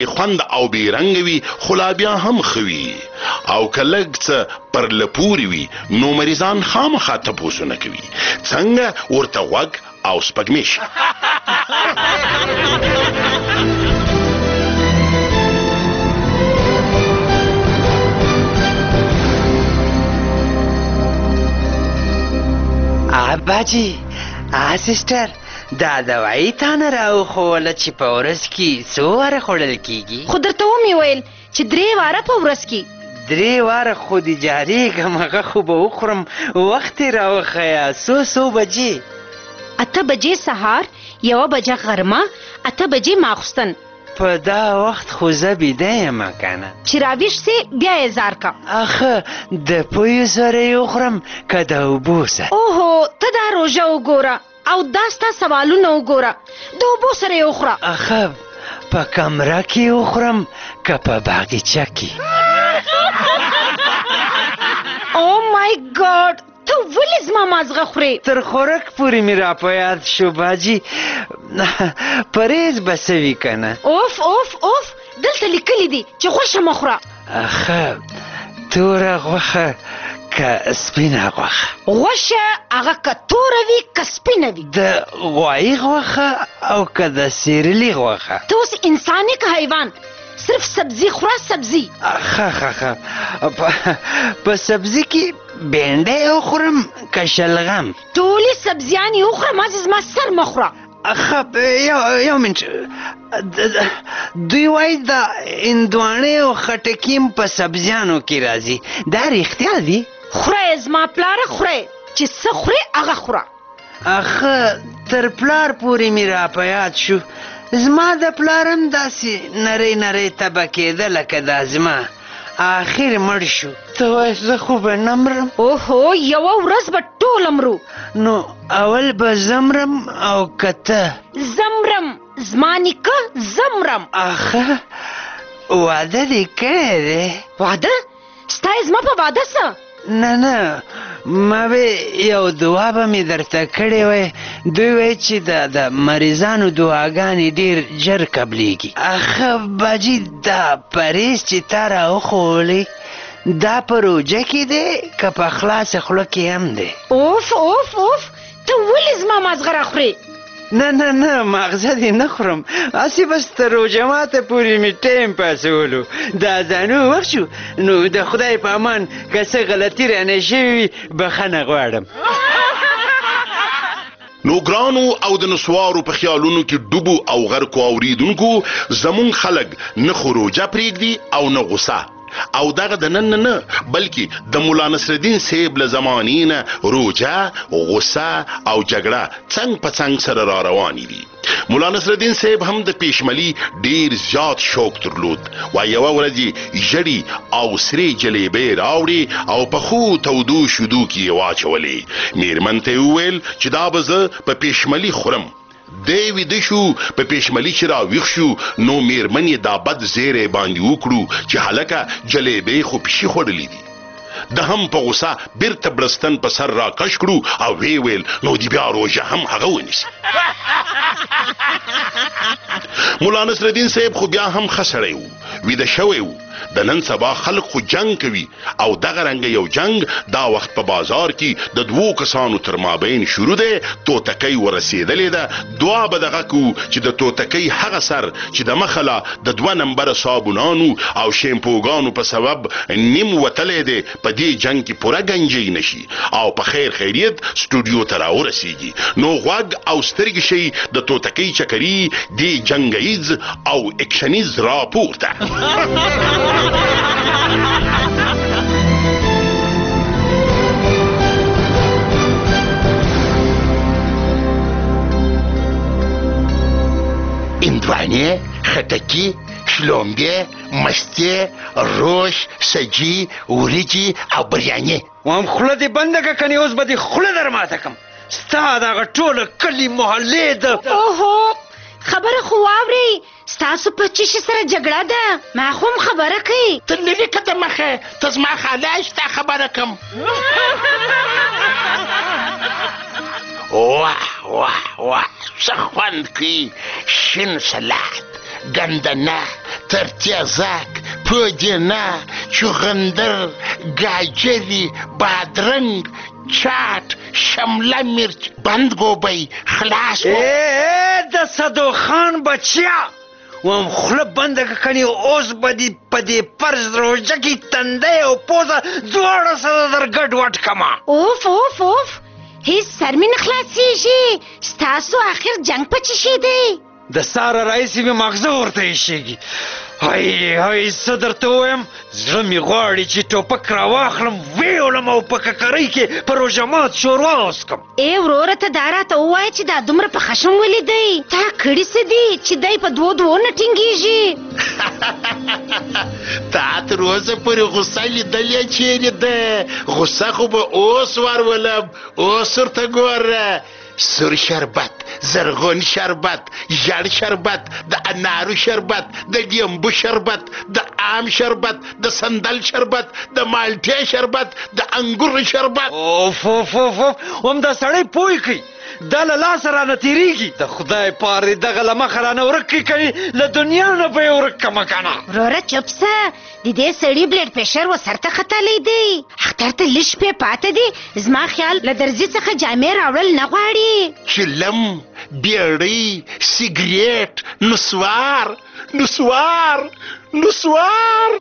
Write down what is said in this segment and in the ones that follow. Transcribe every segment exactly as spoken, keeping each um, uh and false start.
خوند او بیرنګ وي خو لا بیا هم ښه وي او که لږ څه پرله پورې وي نو مریضان خامخا تپوسونه کوي څنګه ورته غوږ او سپږمې شي. اباجي آ سیسټر دا دوايي تا نه راوښوله چې په ورځ کې څو واره خوړل کېږي؟ خو درته ومې ویل چې درې واره په ورځ کې. درې واره خو دې جارېږم هغه خو به وخورم. وخت یې راوښیه څو څو بجې؟ اته بجې سهار، یوه بجه غرمه، اته بجې ماخوستن. په دا وخت خو زه بیده یم کنه. چې راویښ سې بیا یې زار کا. اخه د پویو سره یې وخورم که د اوبو سره؟ اوهو ته دا روژه وګوره او دا ستا سوالونه وګوره، د اوبو سره یې وخوره. اخه په کمره کې وخورم که په باغچه کې؟ او مای ګاډ ته ولې زما مازغه خورې؟ تر خوراک پورې مې را په یاد شو باجي پرهیز به څه وي که نه؟ اوف اوف اوف دلته لیکلي دي چې غوښه مه خوره. اخه توره غوښه که سپینه غوښه؟ غوښه هغه که توره وي که سپینه وي. د غوایي غوښه او که د سیرلي غوښه؟ ته اوس انسان یې که حیوان؟ صرف سبزي خوره سبزي. ښه ښه ښه په سبزي کې بینډۍ وخورم که شلغم؟ ټولې سبزیانې وخوره مازې زما سر مه خوره. ښه یو یو منټ دوی وایي د هندواڼې او خټکي په سبزیانو کې راځي، دا رښتیا دي؟ خوره زما پلاره خوره چې څه خورې هغه خوره. اخه تر پلار پورې مې را په یاد شو زما د پلار هم داسې نری نری تبه کېده لکه دا زما، آخر مړ شو. ته وایې زه خو به نه مرم؟ اوهو یوه ورځ به ټول مرو. نو اول به زه مرم او که ته؟ زه مرم، زما نیکه زه مرم. اخه واده دې کړی دی؟ واده؟ ستا یې زما په واده څه؟ نه نه ما به یو دعا به مې درته کړې وی، دوی وایي چې د مریضانو دعاګانې ډېر ژر قبلیږي. اخه باجي دا پرهیز چې تا راوښولی دا په روژه کې دی که په خلاصه خوله کې هم دی؟ اوف اوف اوف ته ولې زما مازغه راخورې؟ نه نه نه ماغزه دې نه خورم، هسې بس تر روژه ماته پورې مې ټایم پاسولو، د اذانو وخت شو نو د خدای په امان که څه غلطي رانه شوې وي بخښنه غواړم. نو ګرانو او د نسوارو په خیالونو کې ډوبو او غرقو اوریدونکو زمون خلک نه خو روژه پرېږدي او نه غوسه، او دغه د نن نه بلکې د مولا نصرالدین صاحب له زمانې نه روژه، غوسه او جګړه څنګ په څنګ سره را روانې دي. مولا نصرالدین صاحب هم د پیشملي ډیر زیات شوق درلود، و یوه ورځ یې ژړې او سرې جلیبۍ راوړې او په ښو تودو شیدو کې یې واچولې. میرمن ته یې وویل چې دا به زه په پیشملي خورم. دی ویده شو، په پیشملي چې راویښ شو نو میرمن یې دا بد زیری باندې وکړو چې هلکه جلیبۍ خو پیشي خوړلې دي. د هم په غوسه بیرته بړستن په سر را کش کړو او وی ویل نو دی بیا روژه هم هغه ونیسي. مولا نصرالدین صاحب خو بیا هم ښه سړی و، ویده شوی و. د نن سبا خلق خو جنگ کوي او دغه رنګه یو جنگ دا وخت په بازار کې د دوو کسانو تر مابین شروع دی. توتکۍ ورسېدلې ده، دعا به دغه کو چې د توتکۍ هغه سر چې د مخله د دوه نمبره صابونانو او شیمپوګانو په سبب نیم وتلی دی په دې جنگ کې پوره گنجی نشي او په خیر خیریت سټوډیو ته راورسیږي. نو غوږ او سترګې شي د توتکۍ چکري دې جنگیز او اکشنیز راپورته. هندواڼې، خټکي، شلومبې، مستې، روش، سجي، وریجې او بریاني. وایم خوله دې بنده که کنې اوس به دې خوله در ماته کړم. ستا دغه ټوله کلي محلې د اوهو خبره خو واورئ، ستاسو په چیشي سره جګړه ده، ما خو هم خبره کوي. ته لرې که د مخه ته زما خاله ستا خبره کم. واه واه واه څه خوند کوي، شین سلاد، گندنه ترتیزک پودینه چغندر گاجری بادرنگ چاٹ شمله مرچ بندگوبی خلاص ای د صدو خان بچیا وم خوله بنده که کنی اوس به دې په دې فرض روژه کې تندی او پوزه دواړه سره در ګډ وډ کما اوف اوف اوف هیڅ سر مې نه خلاصېږي ستاسو آخر جنګ په څه شی دی د ساره رئیسې مې ماغزه ورته ایښېږي هی هی څه درته ووایم زړه مې غواړي چې ټوپک راواخلم ویې ولم او په ککرۍ کې په روژه مات شوروا وڅکم ای وروره ته دا راته ووایه چې دا دومره په خشم ولې دی تا کړي څه دي چې دی په دوو دوو نه ټینګېږي تا تر اوسه پورې غوسه لیدلې چیرې ده غوسه خو به اوس ورولم اوس ورته ګوره سور شربت زرغون شربت ژړ شربت د انارو شربت د لیمبو شربت د آم شربت د سندل شربت د مالټې شربت د انګور شربت اوف اوف اوف اوف هم دا سړی پوه کړي دا له لاسه رانه تېرېږي د خدای پاره دغه له مخه رانه ورک کړي کنې له دنیا نه به یې ورک کړمه که نه وروره چپ سه د دې سړي بلډ پریشر و سر ته ختلی دی اختر ته لږ شپې پاته دي زما خیال له درځي څخه جامې راوړل نه غواړي چلم بیړۍ سیګریټ نسوار نسوار نسوار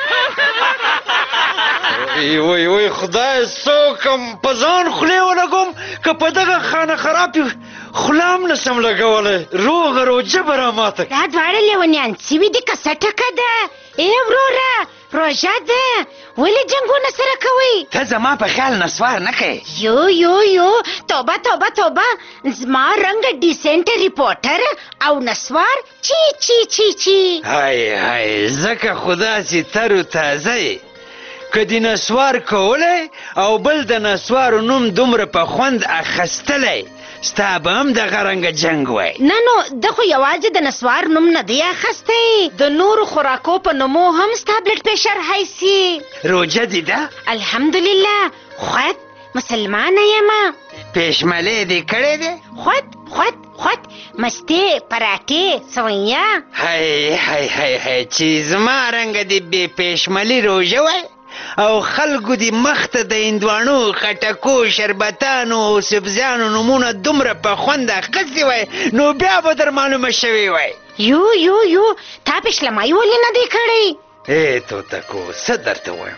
وای وای وای خدای څوکم په ځان خولې ولګوم که په دغه خانه خراب خوله هم نسم لګولی روغه روجه به راماته دا دواړه لیونیان سوي دي که څه ټکه ده ای وروره روژه ده ولې جنګونه سره کوئ ته زما په خیال نسوار نه کوې یو یو یو توبه توبه توبه زما رنګ ډیسنټ ریپورټر او نسوار چی چی چی چی های های ځکه خو داسې تر و تازه یې که دې نسوار کولی او بل د نسوارو نوم دومره په خوند اخیستلی ستا به هم دغه رنګه جنګ وای نه نو ده خو یوازې د نسوار نوم نه دی اخیستی د نورو خوراکو په نومو هم ستا بلډ پریشر هایسي روجه دې ده الحمدلله خود مسلمانه یمه پېشملې دې کړې دی خود خود خود مستې پراټې سویه هی هی هی هی چې زما رنګه دې بې پېشملي روژه وای او خلکو دې مخ ته د هندواڼو خټکو شربتانو او سبزیانو نومونه دومره په خوند اخیستي وای نو بیا به در معلومه شوې وای یو یو یو تا پېشلمایي ولې نه دی کړی ای توتکو څه درته وایم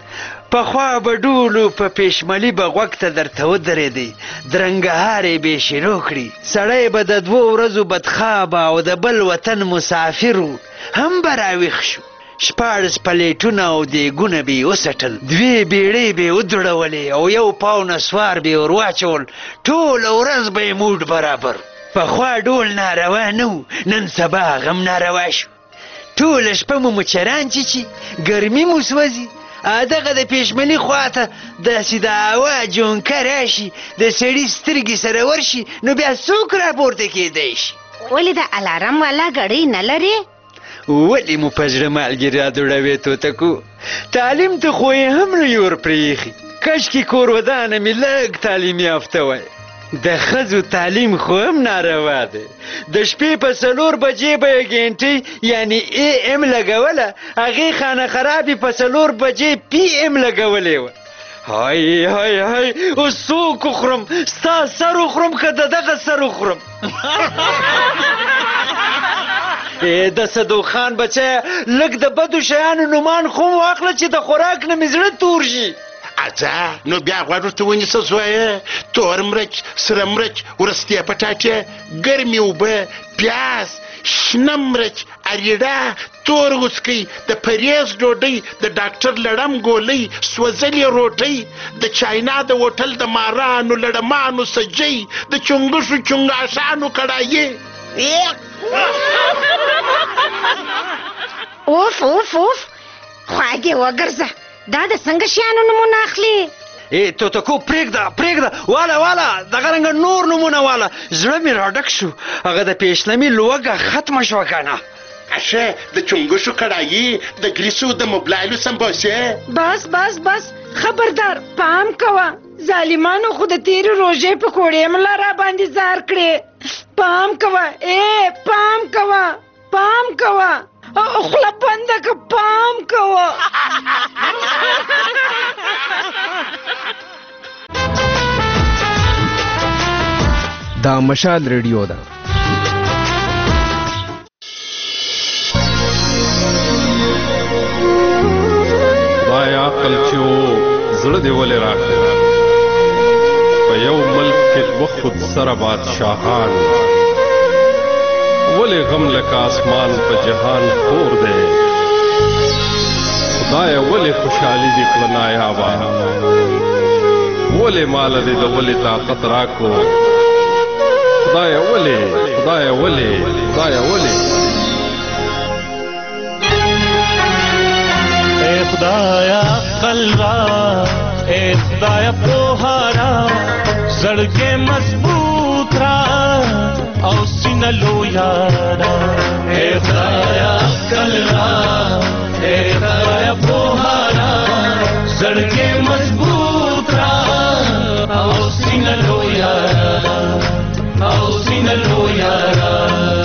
پخوا به ډولو په پېشملي به غوږ ته درته ودرېدی درنګهار یې بې شروع کړي سړی به د دوو ورځو بدخوابه او د بل وطن مسافر و هم به راویښ شو شپاړس پلیټونه او دیګونه به یې وڅټل دوې بیړۍ به یې ودړولې او یو پاو نسوار به یې ور واچول ټوله ورځ به یې موډ برابر پخوا ډول ناروا نه و نن سبا غم ناروا شو ټوله شپه مو مچران چیچي ګرمي مو سوځي دغه د پېشملي خواته داسې د هوا جونکه راشي د سړي سترګې سره ورشي نو بیا څوک راپورته کېدی شي ولې د الارم والا ګړۍ نه لرې ولې مو په زړه مالګې رادوړوې توتکو تعلیم ته خو یې هم نه یې ورپرېښي کشکې کور ودانه مې لږ تعلیم یافته وای د ښځو تعلیم خو هم ناروا دی د شپې په څلور بجې به یې ګینټۍ یعنې ای ام لګوله هغې خانه خرابې په څلور بجې پي ام لګولې وه های های های اوس څوک وخورم ستا سر وخورم که د دغه سر وخورم د صدو خان بچه لږ د بدو شیانو نومان خو م واخله چې د خوراک نه مې زړه تور شي اځه نو بیا غوږ ورته ونیسه زویه تور مرچ سره مرچ ورستې پټاټې ګرمې اوبه پیاز شنه مرچ اریړه تور وڅکئ د پریز ډوډۍ د ډاکټر لړم ګولۍ سوځلې روټۍ د چاینا د هوټل د مارانو لړمانو سجۍ د چونګشو چونګاشانو کړایې اوف اوف اوف خوا دې وګرځه دا د څنګه شیانو نومونه اخلي ای توتکو پرېږده پرېږده واله واله دغه رنګه نور نومونه واله زړه مې راډک شو هغه د پېشلمي لوږه ختمه شوه که نه اشه د چونګشو کړایي د ګریسو د موبلایلو سمبوسې بس بس بس خبردار پام کوه ظالمانو خو د تیرې روژې پکوړې ملا را باندې زار کړې پام کوه ای پام کوه پام کوه خوله بنده که پام کوه دا مشال ریډیو ده. خدای عقل چې و زړه دې ولې راکړ په یو ملک کې دوه خود سره بادشاهان ولې غم لکه اسمان په جهان خور دی خدای ولې خوشحالي دې کړه نایابه ولې مال دې د ولې طاقت راکو خدای ولې خدای ولې خدای ولې اے خدایا عقل را اے خدایا پوهارا زړګې مضبوط را او سینه لویارا اے خدایا عقل را اے خدایا پوهارا زړګې مضبوط را او سینه لویارا او سینه لویارا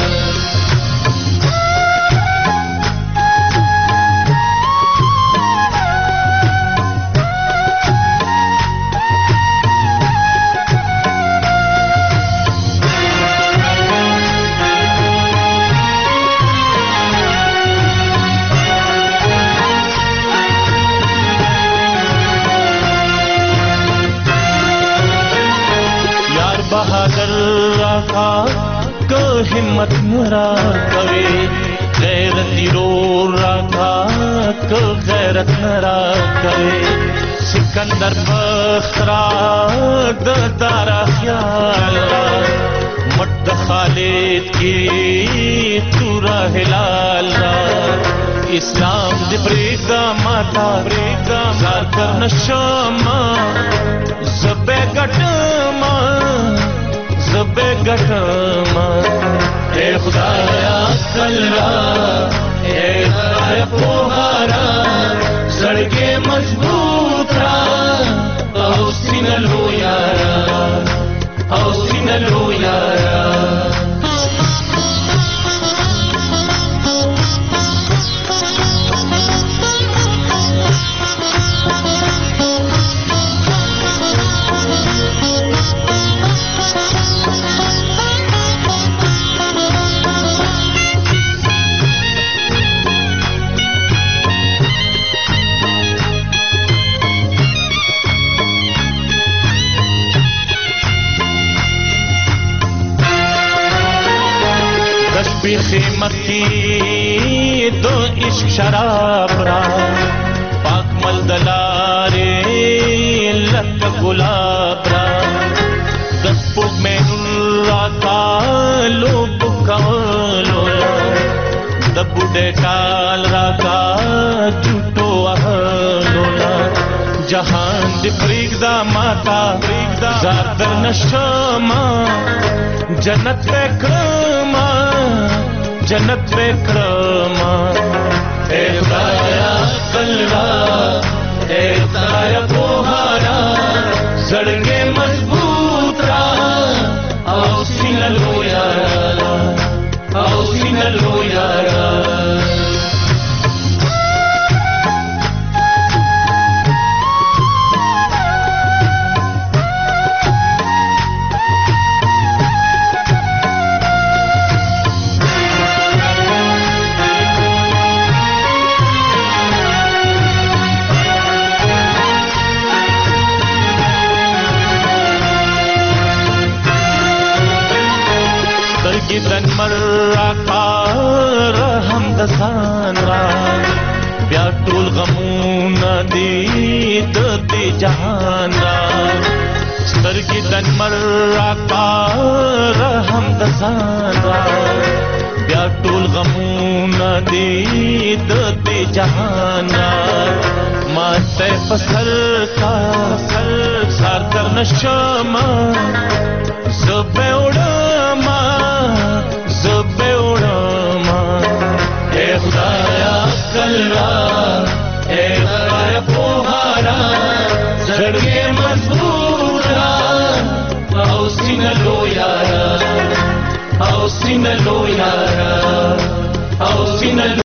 बहादुर राखा को हिम्मत नरा कवे गैरती रो राखा को गैरत नरा कवे सिकंदर बख्तरा दारा ख्याल मट खालिद की तुरा हिलाल इस्लाम दे ब्रेदा माता ब्रेदा जार कर नशमा ज़बे गटमा ज़बे गटमा ए खुदाया कल्ला ए खुदाया पोहारा सड़के मजबूत रा औ सीना लो यारा औ सीना लो यारा खिदमत की दो इश्क शराब रा पाक मलदलारे लक गुलाब रा दस्पुक में राता लोब कलोला दबुडे टाल राता झूठो अहलोला जहान दे प्रीगदा माता प्रीगदा ज़ादर नशमा जन्नत पे क्रमा जन्नत पे क्रमा ए खुदाया कल्ला ए खुदाया पोहारा जड़गे मजबूत रा औ सीना लो यारा औ सीना लो यारा गिदन मर्रा कार हम दसान रा ब्या टूल गमून दी दे जहान रा स्तर गिदन मर्रा कार हम दसान रा ब्या टूल गमून दी दे जहान रा माते पसर का सर सार कर नशमा ज़बे उड़मा ज़बे उड़मा ए खुदाया कल्ला ए खुदाया पोहारा जड़गे मजबूत रा औ सीना लो यारा औ सीना लो यारा او سینه